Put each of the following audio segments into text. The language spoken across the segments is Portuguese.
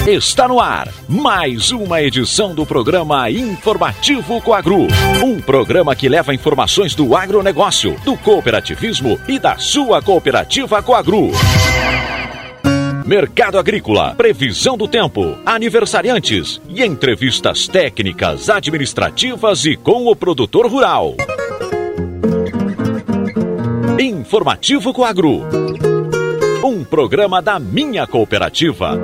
Está no ar mais uma edição do programa Informativo Coagro. Um programa que leva informações do agronegócio, do cooperativismo e da sua cooperativa Coagro. Mercado agrícola, previsão do tempo, aniversariantes e entrevistas técnicas, administrativas e com o produtor rural. Informativo Coagro. Um programa da minha cooperativa.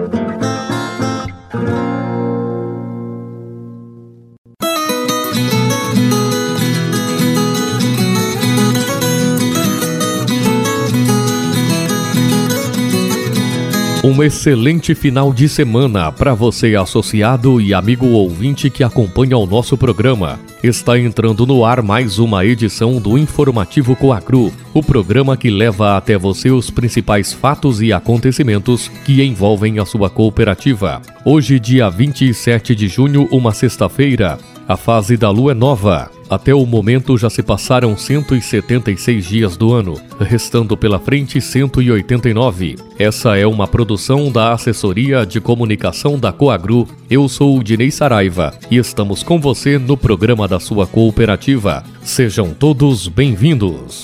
Um excelente final de semana para você, associado e amigo ouvinte que acompanha o nosso programa. Está entrando no ar mais uma edição do Informativo Coagro, o programa que leva até você os principais fatos e acontecimentos que envolvem a sua cooperativa. Hoje, dia 27 de junho, uma sexta-feira. A fase da lua é nova. Até o momento já se passaram 176 dias do ano, restando pela frente 189. Essa é uma produção da Assessoria de Comunicação da Coagro. Eu sou o Dinei Saraiva e estamos com você no programa da sua cooperativa. Sejam todos bem-vindos.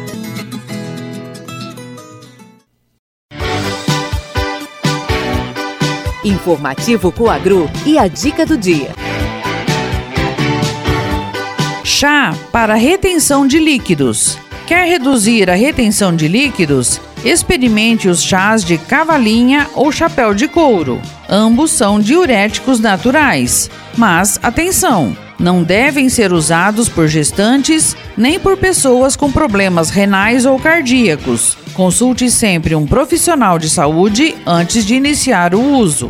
Informativo Coagro e a dica do dia. Chá para retenção de líquidos. Quer reduzir a retenção de líquidos? Experimente os chás de cavalinha ou chapéu de couro. Ambos são diuréticos naturais. Mas, atenção! Não devem ser usados por gestantes nem por pessoas com problemas renais ou cardíacos. Consulte sempre um profissional de saúde antes de iniciar o uso.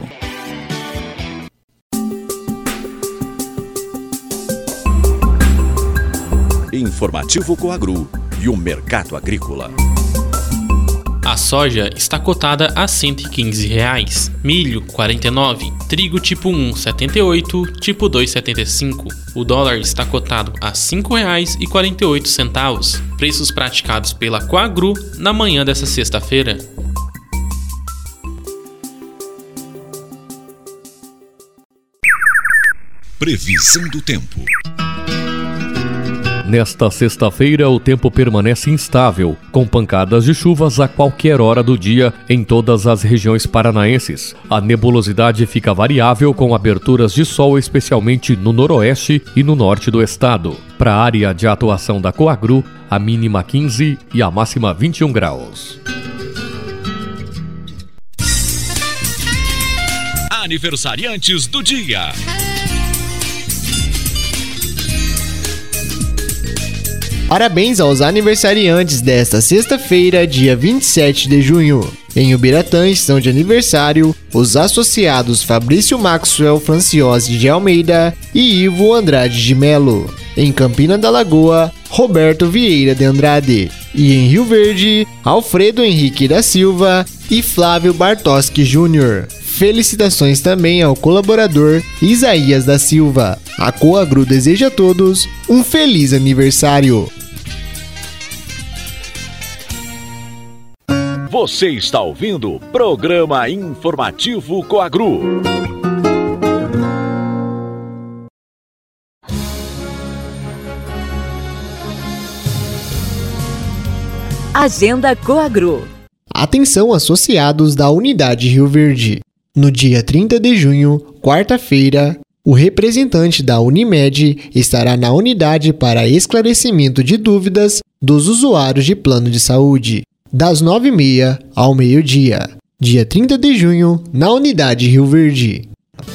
Informativo Coagro e o mercado agrícola. A soja está cotada a R$ 115, milho R$ 49, trigo tipo 1 R$ 78, tipo 2 R$ 75. O dólar está cotado a R$ 5,48. Preços praticados pela Coagro na manhã dessa sexta-feira. Previsão do tempo. Nesta sexta-feira, o tempo permanece instável, com pancadas de chuvas a qualquer hora do dia em todas as regiões paranaenses. A nebulosidade fica variável, com aberturas de sol especialmente no noroeste e no norte do estado. Para a área de atuação da Coagro, a mínima 15 e a máxima 21 graus. Aniversariantes do dia. Parabéns aos aniversariantes desta sexta-feira, dia 27 de junho. Em Ubiratã estão de aniversário os associados Fabrício Maxwell Franciosi de Almeida e Ivo Andrade de Melo. Em Campina da Lagoa, Roberto Vieira de Andrade. E em Rio Verde, Alfredo Henrique da Silva e Flávio Bartoski Júnior. Felicitações também ao colaborador Isaías da Silva. A Coagro deseja a todos um feliz aniversário. Você está ouvindo o programa Informativo Coagro. Agenda Coagro. Atenção, associados da Unidade Rio Verde. No dia 30 de junho, quarta-feira, o representante da Unimed estará na unidade para esclarecimento de dúvidas dos usuários de plano de saúde, das 9h30 ao meio-dia. Dia 30 de junho, na Unidade Rio Verde.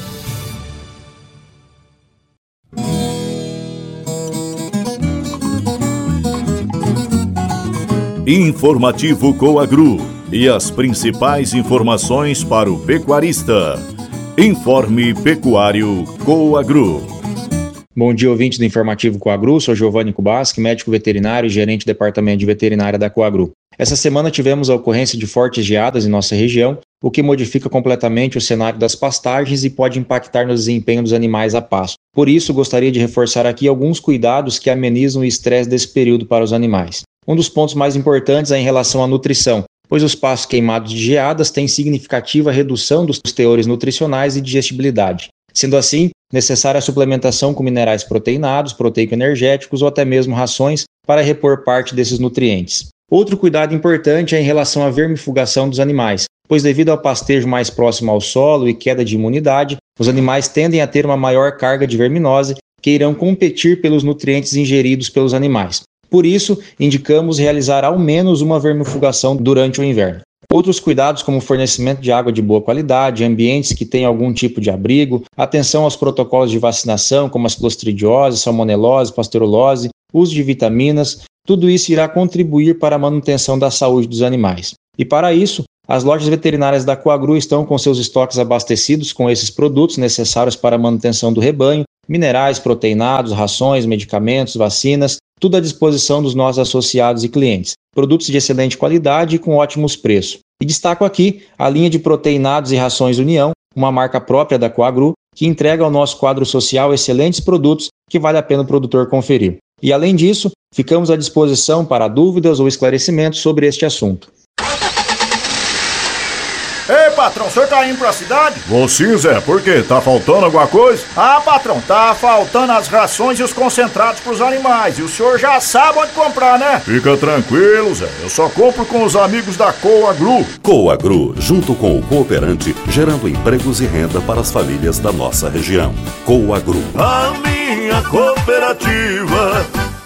Informativo Coagro e as principais informações para o pecuarista. Informe Pecuário Coagro. Bom dia, ouvinte do Informativo Coagro. Sou Giovanni Kubaski, médico veterinário e gerente do Departamento de Veterinária da Coagro. Essa semana tivemos a ocorrência de fortes geadas em nossa região, o que modifica completamente o cenário das pastagens e pode impactar no desempenho dos animais a pasto. Por isso, gostaria de reforçar aqui alguns cuidados que amenizam o estresse desse período para os animais. Um dos pontos mais importantes é em relação à nutrição. pois os pastos queimados de geadas têm significativa redução dos teores nutricionais e digestibilidade. Sendo assim, necessária a suplementação com minerais proteinados, proteico-energéticos ou até mesmo rações para repor parte desses nutrientes. Outro cuidado importante é em relação à vermifugação dos animais, pois devido ao pastejo mais próximo ao solo e queda de imunidade, os animais tendem a ter uma maior carga de verminose que irão competir pelos nutrientes ingeridos pelos animais. Por isso, indicamos realizar ao menos uma vermifugação durante o inverno. Outros cuidados, como o fornecimento de água de boa qualidade, ambientes que tenham algum tipo de abrigo, atenção aos protocolos de vacinação, como as clostridiose, salmonelose, pasteurose, uso de vitaminas, tudo isso irá contribuir para a manutenção da saúde dos animais. E para isso, as lojas veterinárias da Coagru estão com seus estoques abastecidos com esses produtos necessários para a manutenção do rebanho, minerais, proteinados, rações, medicamentos, vacinas, tudo à disposição dos nossos associados e clientes. Produtos de excelente qualidade e com ótimos preços. E destaco aqui a linha de proteinados e rações União, uma marca própria da Coagru, que entrega ao nosso quadro social excelentes produtos que vale a pena o produtor conferir. E além disso, ficamos à disposição para dúvidas ou esclarecimentos sobre este assunto. Ei, patrão, o senhor tá indo pra cidade? Vou sim, Zé. Por quê? Tá faltando alguma coisa? Ah, patrão, tá faltando as rações e os concentrados pros animais. E o senhor já sabe onde comprar, né? Fica tranquilo, Zé. Eu só compro com os amigos da Coagru. Coagru, junto com o cooperante, gerando empregos e renda para as famílias da nossa região. Coagru. A minha cooperativa.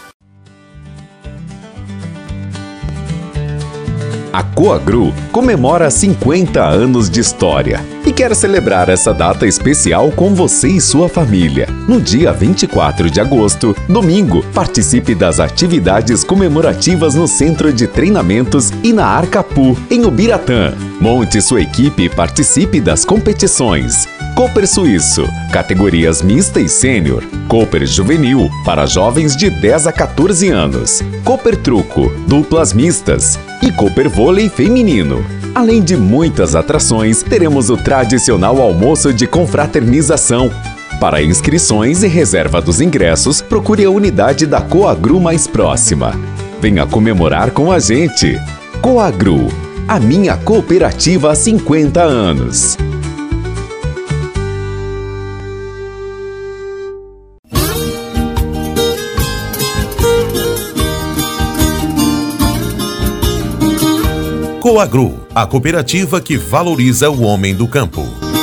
A Coagru comemora 50 anos de história e quer celebrar essa data especial com você e sua família. No dia 24 de agosto, domingo, participe das atividades comemorativas no Centro de Treinamentos e na Arcapu, em Ubiratã. Monte sua equipe e participe das competições. Cooper Suíço, categorias mista e sênior. Cooper Juvenil, para jovens de 10 a 14 anos. Cooper Truco, duplas mistas. E Cooper Vôlei feminino. Além de muitas atrações, teremos o tradicional almoço de confraternização. Para inscrições e reserva dos ingressos, procure a unidade da Coagru mais próxima. Venha comemorar com a gente. Coagru, a minha cooperativa há 50 anos. Coagru, a cooperativa que valoriza o homem do campo.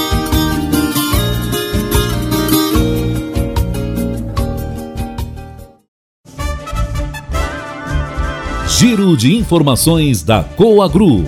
Giro de informações da Coagru.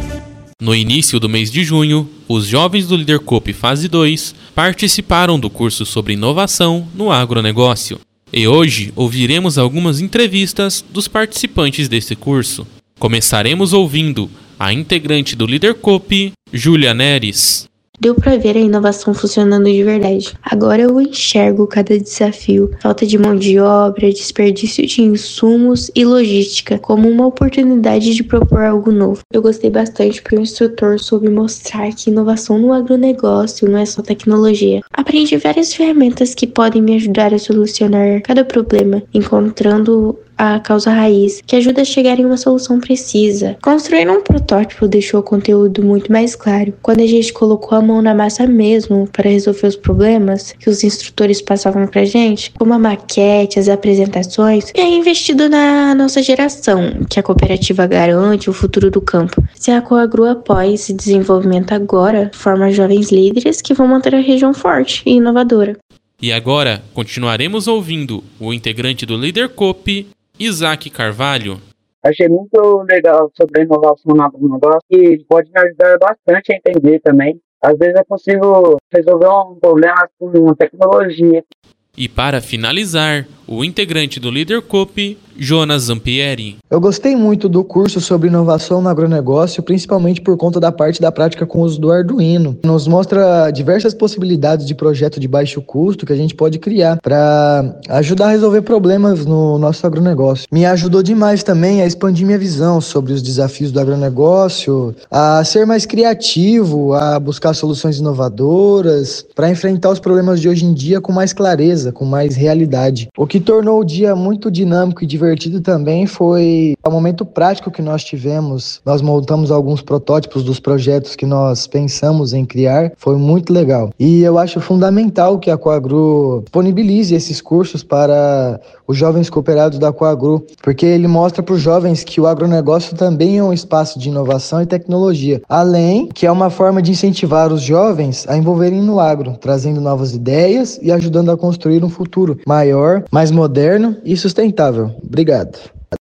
No início do mês de junho, os jovens do Líder Coop Fase 2 participaram do curso sobre inovação no agronegócio. E hoje ouviremos algumas entrevistas dos participantes desse curso. Começaremos ouvindo a integrante do Líder Coop, Júlia Neres. Deu para ver a inovação funcionando de verdade. Agora eu enxergo cada desafio, falta de mão de obra, desperdício de insumos e logística, como uma oportunidade de propor algo novo. Eu gostei bastante porque o instrutor soube mostrar que inovação no agronegócio não é só tecnologia. Aprendi várias ferramentas que podem me ajudar a solucionar cada problema, encontrando a causa raiz, que ajuda a chegar em uma solução precisa. Construir um protótipo deixou o conteúdo muito mais claro. Quando a gente colocou a mão na massa mesmo para resolver os problemas que os instrutores passavam pra gente, como a maquete, as apresentações, e é investido na nossa geração, que a cooperativa garante o futuro do campo. Se a Coagru apoia esse desenvolvimento agora, forma jovens líderes que vão manter a região forte e inovadora. E agora, continuaremos ouvindo o integrante do Líder Coop, Isaac Carvalho. Achei muito legal sobre a inovação no agronegócio e pode me ajudar bastante a entender também. Às vezes é possível resolver um problema com uma tecnologia. E para finalizar, o integrante do Líder Coop, Jonas Zampieri. Eu gostei muito do curso sobre inovação no agronegócio, principalmente por conta da parte da prática com o uso do Arduino. Nos mostra diversas possibilidades de projeto de baixo custo que a gente pode criar para ajudar a resolver problemas no nosso agronegócio. Me ajudou demais também a expandir minha visão sobre os desafios do agronegócio, a ser mais criativo, a buscar soluções inovadoras, para enfrentar os problemas de hoje em dia com mais clareza, com mais realidade. O que tornou o dia muito dinâmico e divertido divertido também foi o momento prático que nós tivemos. Nós montamos alguns protótipos dos projetos que nós pensamos em criar. Foi muito legal. E eu acho fundamental que a Coagru disponibilize esses cursos para os jovens cooperados da Coagru, porque ele mostra para os jovens que o agronegócio também é um espaço de inovação e tecnologia, além que é uma forma de incentivar os jovens a envolverem no agro, trazendo novas ideias e ajudando a construir um futuro maior, mais moderno e sustentável. Obrigado.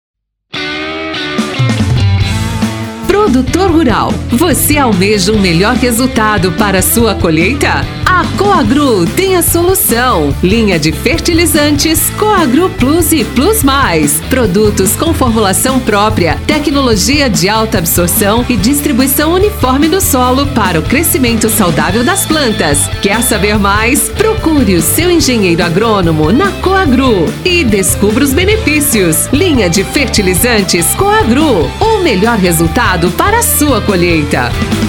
Produtor rural, você almeja um melhor resultado para a sua colheita? A Coagru tem a solução. Linha de fertilizantes Coagru Plus e Plus Mais. Produtos com formulação própria, tecnologia de alta absorção e distribuição uniforme no solo para o crescimento saudável das plantas. Quer saber mais? Procure o seu engenheiro agrônomo na Coagru e descubra os benefícios. Linha de fertilizantes Coagru, o melhor resultado para a sua colheita.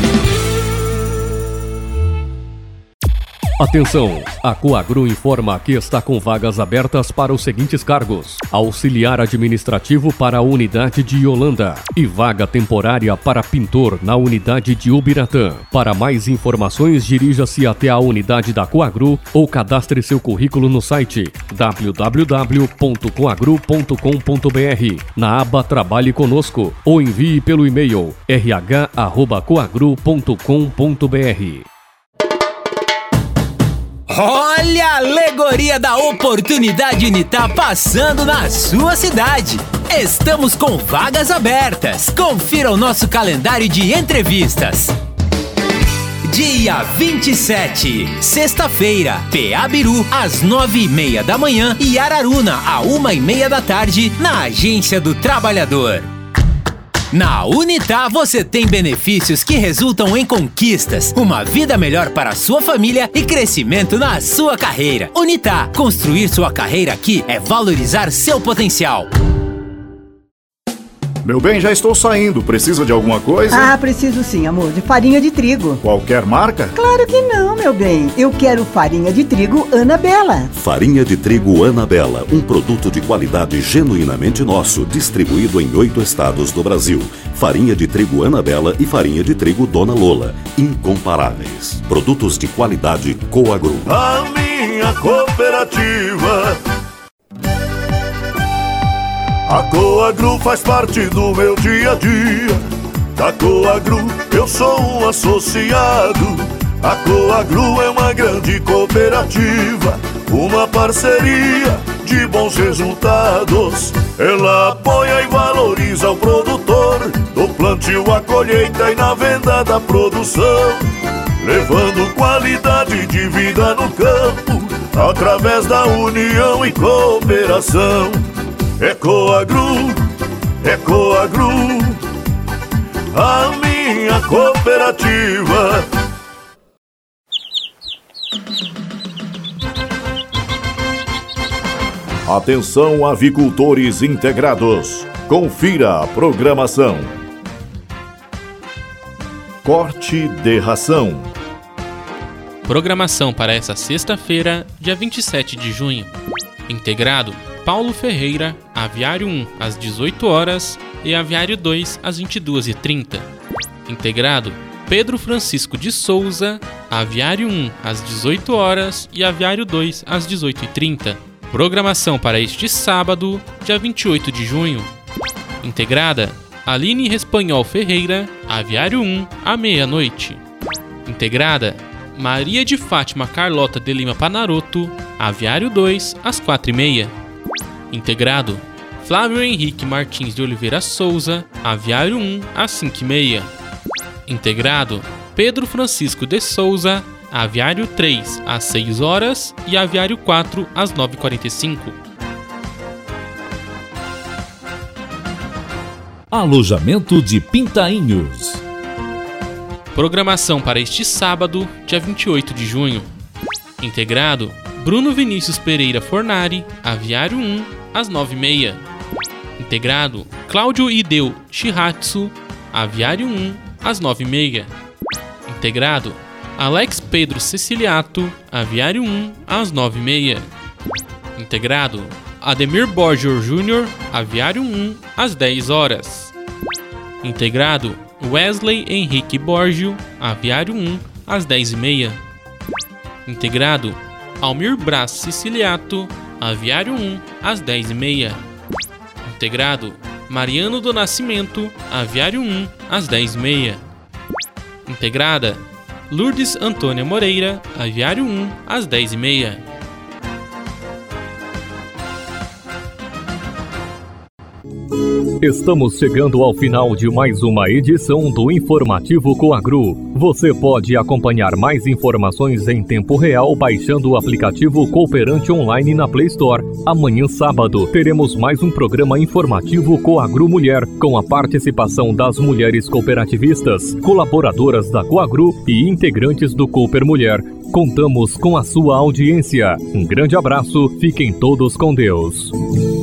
Atenção! A Coagru informa que está com vagas abertas para os seguintes cargos: auxiliar administrativo para a unidade de Yolanda e vaga temporária para pintor na unidade de Ubiratã. Para mais informações, dirija-se até a unidade da Coagru ou cadastre seu currículo no site www.coagru.com.br na aba Trabalhe Conosco ou envie pelo e-mail rh@coagru.com.br. Olha a alegoria da oportunidade Unitá passando na sua cidade. Estamos com vagas abertas. Confira o nosso calendário de entrevistas. Dia 27, sexta-feira, PA Biru, às 9h30 da manhã e Araruna, às 1h30 da tarde, na Agência do Trabalhador. Na Unitá você tem benefícios que resultam em conquistas, uma vida melhor para a sua família e crescimento na sua carreira. Unitá, construir sua carreira aqui é valorizar seu potencial. Meu bem, já estou saindo. Precisa de alguma coisa? Ah, preciso sim, amor. De farinha de trigo. Qualquer marca? Claro que não, meu bem. Eu quero farinha de trigo Anabela. Farinha de trigo Anabela, um produto de qualidade genuinamente nosso, distribuído em 8 estados do Brasil. Farinha de trigo Anabela e farinha de trigo Dona Lola, incomparáveis. Produtos de qualidade Coagru. A minha cooperativa. A Coagru faz parte do meu dia a dia. Da Coagru eu sou um associado. A Coagru é uma grande cooperativa, uma parceria de bons resultados. Ela apoia e valoriza o produtor, do plantio à colheita e na venda da produção, levando qualidade de vida no campo, através da união e cooperação. É Coagru, a minha cooperativa. Atenção, avicultores integrados. Confira a programação. Corte de ração. Programação para essa sexta-feira, dia 27 de junho. Integrado Paulo Ferreira, Aviário 1 às 18 horas e Aviário 2 às 22h30. Integrado Pedro Francisco de Souza, Aviário 1 às 18 horas e Aviário 2 às 18h30. Programação para este sábado, dia 28 de junho. Integrada Aline Respanhol Ferreira, Aviário 1 à meia-noite. Integrada Maria de Fátima Carlota de Lima Panaroto, Aviário 2 às 4h30. Integrado Flávio Henrique Martins de Oliveira Souza, Aviário 1 às 5h30. Integrado Pedro Francisco de Souza, Aviário 3 às 6 horas e Aviário 4 às 9h45. Alojamento de Pintainhos. Programação para este sábado, dia 28 de junho. Integrado Bruno Vinícius Pereira Fornari, Aviário 1 às 9h30. Integrado Cláudio Ideu Shihatsu, Aviário 1 às 9h30. Integrado Alex Pedro Ceciliato, Aviário 1 às 9h30. Integrado Ademir Borger Jr., Aviário 1, às 10 horas. Integrado Wesley Henrique Borgio, Aviário 1, às 10h30. Integrado Almir Braz Siciliato, Aviário 1, às 10h30. Integrado Mariano do Nascimento, Aviário 1, às 10h30. Integrada Lourdes Antônia Moreira, Aviário 1, às 10h30. Estamos chegando ao final de mais uma edição do Informativo Coagru. Você pode acompanhar mais informações em tempo real baixando o aplicativo Cooperante Online na Play Store. Amanhã, sábado, teremos mais um programa informativo Coagru Mulher, com a participação das mulheres cooperativistas, colaboradoras da Coagru e integrantes do Cooper Mulher. Contamos com a sua audiência. Um grande abraço, fiquem todos com Deus.